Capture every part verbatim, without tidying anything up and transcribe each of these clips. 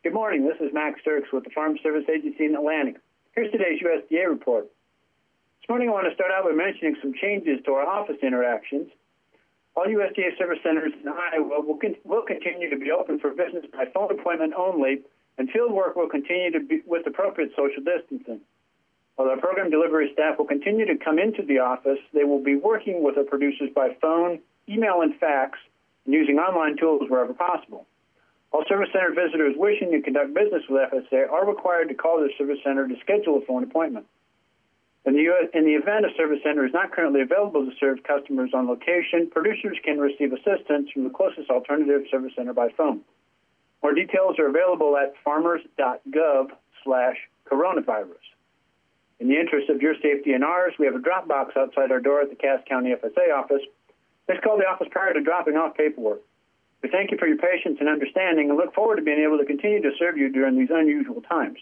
Good morning. This is Max Sturks with the Farm Service Agency in Atlantic. Here's today's U S D A report. This morning I want to start out by mentioning some changes to our office interactions. All U S D A service centers in Iowa will, con will continue to be open for business by phone appointment only, and field work will continue to be with appropriate social distancing. While our program delivery staff will continue to come into the office, they will be working with our producers by phone, email, and fax, and using online tools wherever possible. All service center visitors wishing to conduct business with F S A are required to call their service center to schedule a phone appointment. In the, in the event a service center is not currently available to serve customers on location, producers can receive assistance from the closest alternative service center by phone. More details are available at farmers dot gov slash coronavirus. In the interest of your safety and ours, we have a drop box outside our door at the Cass County F S A office. Please call the office prior to dropping off paperwork. We thank you for your patience and understanding and look forward to being able to continue to serve you during these unusual times.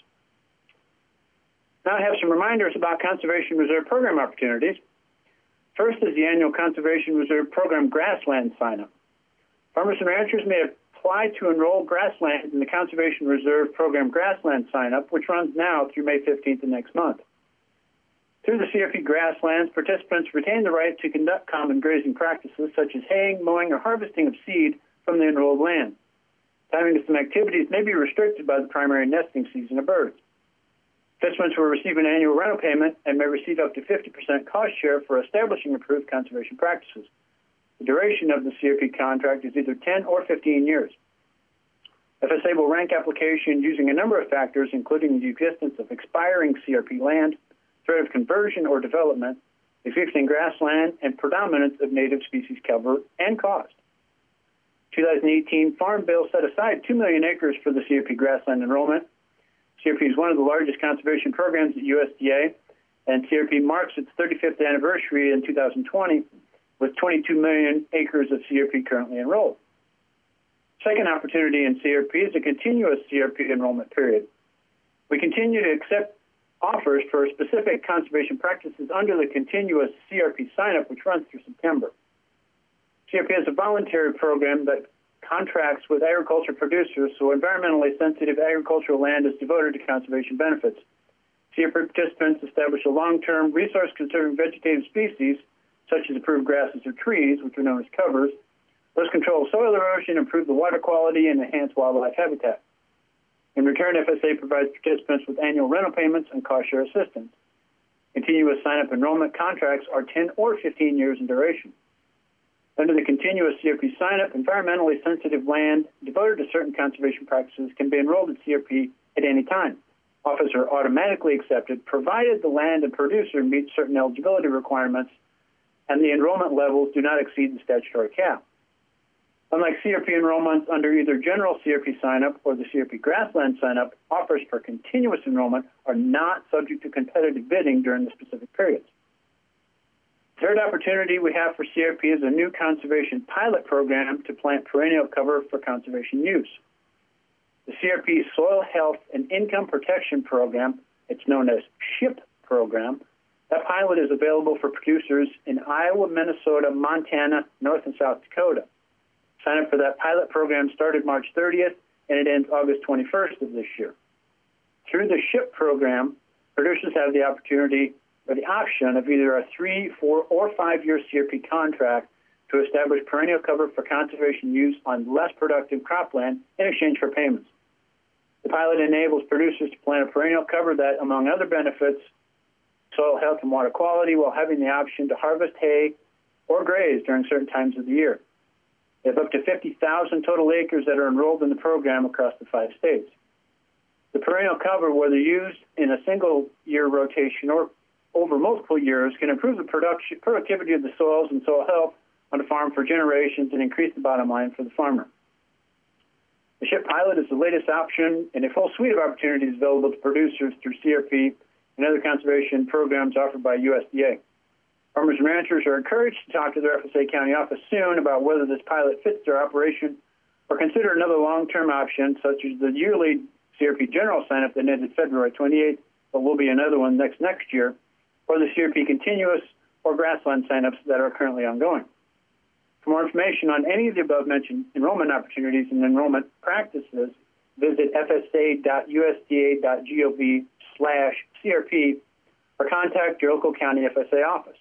Now I have some reminders about Conservation Reserve Program opportunities. First is the annual Conservation Reserve Program grassland sign-up. Farmers and ranchers may apply to enroll grassland in the Conservation Reserve Program grassland sign-up, which runs now through May fifteenth of next month. Through the C R P grasslands, participants retain the right to conduct common grazing practices such as haying, mowing, or harvesting of seed from the enrolled land. Timing of some activities may be restricted by the primary nesting season of birds. Participants will receive an annual rental payment and may receive up to fifty percent cost share for establishing approved conservation practices. The duration of the C R P contract is either ten or fifteen years. F S A will rank applications using a number of factors, including the existence of expiring C R P land, threat of conversion or development, existing grassland, and predominance of native species cover and cost. twenty eighteen Farm Bill set aside two million acres for the C R P grassland enrollment. C R P is one of the largest conservation programs at U S D A, and C R P marks its thirty-fifth anniversary in two thousand twenty with twenty-two million acres of C R P currently enrolled. Second opportunity in C R P is a continuous C R P enrollment period. We continue to accept offers for specific conservation practices under the continuous C R P sign-up, which runs through September. C R P is a voluntary program that contracts with agriculture producers, so environmentally sensitive agricultural land is devoted to conservation benefits. C R P participants establish a long-term resource-conserving vegetative species, such as approved grasses or trees, which are known as covers. Those control soil erosion, improve the water quality, and enhance wildlife habitat. In return, F S A provides participants with annual rental payments and cost-share assistance. Continuous sign-up enrollment contracts are ten or fifteen years in duration. Under the continuous C R P sign-up, environmentally sensitive land devoted to certain conservation practices can be enrolled in C R P at any time. Offers are automatically accepted, provided the land and producer meet certain eligibility requirements and the enrollment levels do not exceed the statutory cap. Unlike C R P enrollments under either general C R P sign-up or the C R P grassland sign-up, offers for continuous enrollment are not subject to competitive bidding during the specific periods. Third opportunity we have for C R P is a new conservation pilot program to plant perennial cover for conservation use. The C R P Soil Health and Income Protection Program, it's known as SHIP program, that pilot is available for producers in Iowa, Minnesota, Montana, North and South Dakota. Sign up for that pilot program started March thirtieth and it ends August twenty-first of this year. Through the SHIP program, producers have the opportunity or the option of either a three, four, or five-year C R P contract to establish perennial cover for conservation use on less productive cropland in exchange for payments. The pilot enables producers to plant a perennial cover that, among other benefits, soil health and water quality, while having the option to harvest hay or graze during certain times of the year. They have up to fifty thousand total acres that are enrolled in the program across the five states. The perennial cover, whether used in a single-year rotation or over multiple years, can improve the production, productivity of the soils and soil health on a farm for generations and increase the bottom line for the farmer. The SHIP pilot is the latest option in a full suite of opportunities available to producers through C R P and other conservation programs offered by U S D A. Farmers and ranchers are encouraged to talk to their F S A county office soon about whether this pilot fits their operation or consider another long-term option, such as the yearly C R P general sign-up that ended February twenty-eighth, but will be another one next next year, or the C R P continuous or grassland sign-ups that are currently ongoing. For more information on any of the above-mentioned enrollment opportunities and enrollment practices, visit f s a dot u s d a dot gov slash C R P or contact your local county F S A office.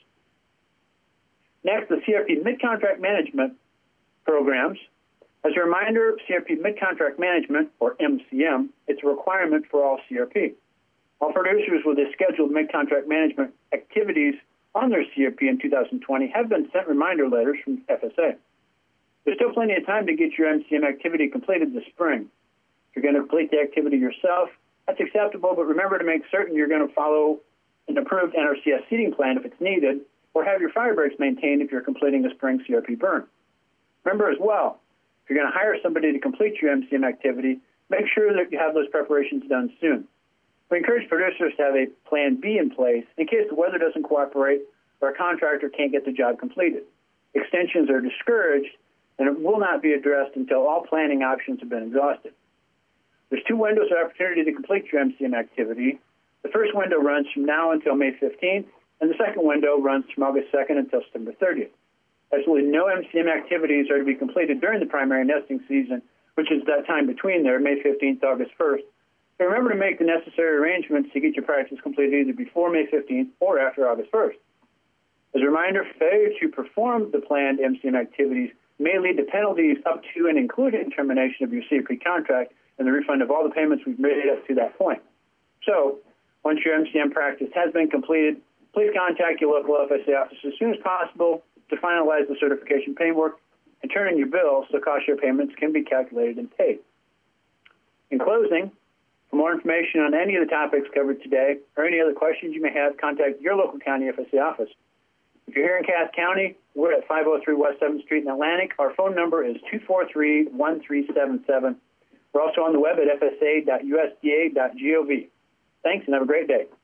Next, the C R P mid-contract management programs. As a reminder, C R P mid-contract management, or M C M, it's a requirement for all C R P. All producers with the scheduled mid-contract management activities on their C R P in two thousand twenty have been sent reminder letters from F S A. There's still plenty of time to get your M C M activity completed this spring. If you're going to complete the activity yourself, that's acceptable, but remember to make certain you're going to follow an approved N R C S seeding plan if it's needed, or have your fire breaks maintained if you're completing a spring C R P burn. Remember as well, if you're going to hire somebody to complete your M C M activity, make sure that you have those preparations done soon. We encourage producers to have a plan B in place in case the weather doesn't cooperate or a contractor can't get the job completed. Extensions are discouraged, and it will not be addressed until all planning options have been exhausted. There's two windows of opportunity to complete your M C M activity. The first window runs from now until May fifteenth, and the second window runs from August second until September thirtieth. Absolutely no M C M activities are to be completed during the primary nesting season, which is that time between there, May fifteenth to August first. So remember to make the necessary arrangements to get your practice completed either before May fifteenth or after August first. As a reminder, failure to perform the planned M C M activities may lead to penalties up to and including termination of your C R P contract and the refund of all the payments we've made up to that point. So, once your M C M practice has been completed, please contact your local F S A office as soon as possible to finalize the certification paperwork and turn in your bill so cost share payments can be calculated and paid. In closing, for more information on any of the topics covered today or any other questions you may have, contact your local county F S A office. If you're here in Cass County, we're at five oh three West seventh Street in Atlantic. Our phone number is two four three, one three seven seven. We're also on the web at f s a dot u s d a dot gov. Thanks and have a great day.